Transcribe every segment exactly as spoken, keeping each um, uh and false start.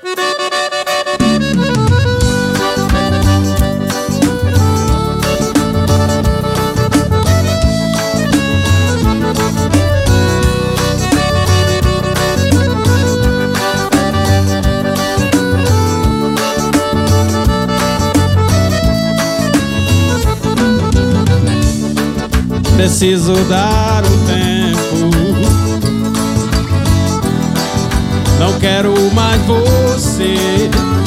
Preciso dar um tempo, não quero mais você.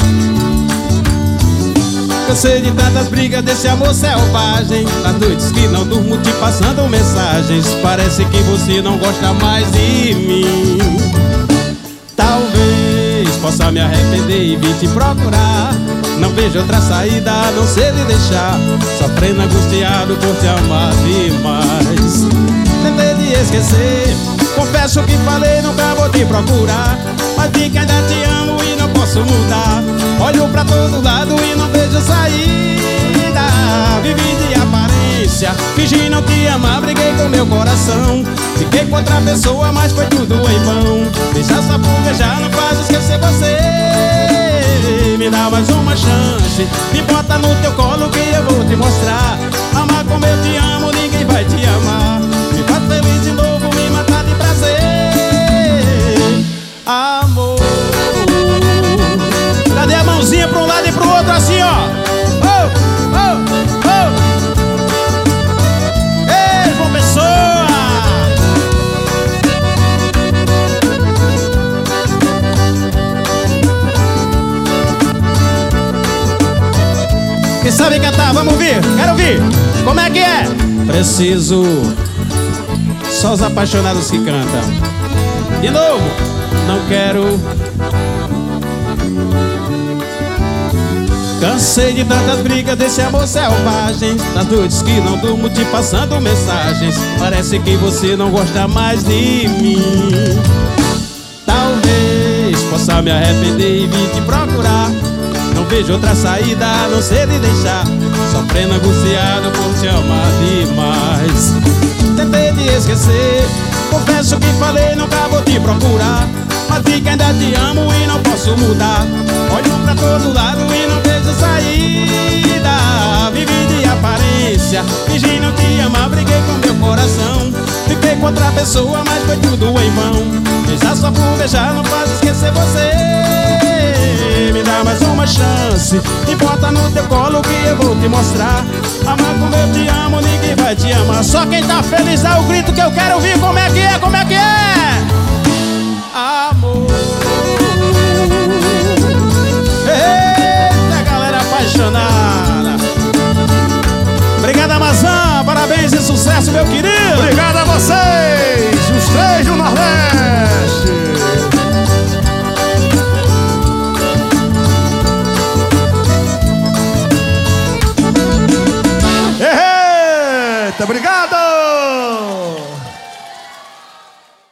Cansei de tantas brigas desse amor selvagem, das noites que não durmo te passando mensagens. Parece que você não gosta mais de mim. Talvez possa me arrepender e vir te procurar. Não vejo outra saída a não ser lhe deixar, sofrendo angustiado por te amar demais. Tentei de esquecer, confesso que falei nunca vou te procurar, mas vi que ainda te amo e não posso mudar. Olho pra todo lado e não vejo saída. Vivi de aparência, fingi não te amar, briguei com meu coração. Fiquei com outra pessoa, mas foi tudo em vão. Deixar só por beijar não faz esquecer você. Me dá mais uma chance, me bota no teu colo que eu vou te mostrar. Amar como eu te amo, ninguém vai te amar. Me faz feliz de novo, me matar de prazer. Amor. Cadê a mãozinha pra um lado e pro outro assim, ó? Oh, oh, oh. Ei, João Pessoa! Quem sabe cantar, vamos ouvir, quero ouvir. Como é que é? Preciso. Só os apaixonados que cantam. De novo. Não quero. Cansei de tantas brigas desse amor selvagem, das noites que não durmo te passando mensagens. Parece que você não gosta mais de mim. Talvez possa me arrepender e vir te procurar. Não vejo outra saída a não ser lhe deixar, sofrendo angustiado por te amar demais. Tentei te esquecer, confesso que falei nunca vou te procurar, mas vi que ainda te amo e não posso mudar. Olho pra todo lado e não vejo saída. Vivi de aparência, fingi não te amar, briguei com meu coração. Fiquei com outra pessoa, mas foi tudo em vão. Beijar só por beijar não faz esquecer você. Me dá mais uma chance, me bota no teu colo que eu vou te mostrar. Amar como eu te amo, ninguém vai te amar. Só quem tá feliz dá o grito que eu quero ouvir. Como é que é, como é que é? Amor. Eita, galera apaixonada. Obrigado, Amazã, parabéns e sucesso, meu querido. Obrigado a vocês, os três do Nordeste. Eita, obrigado!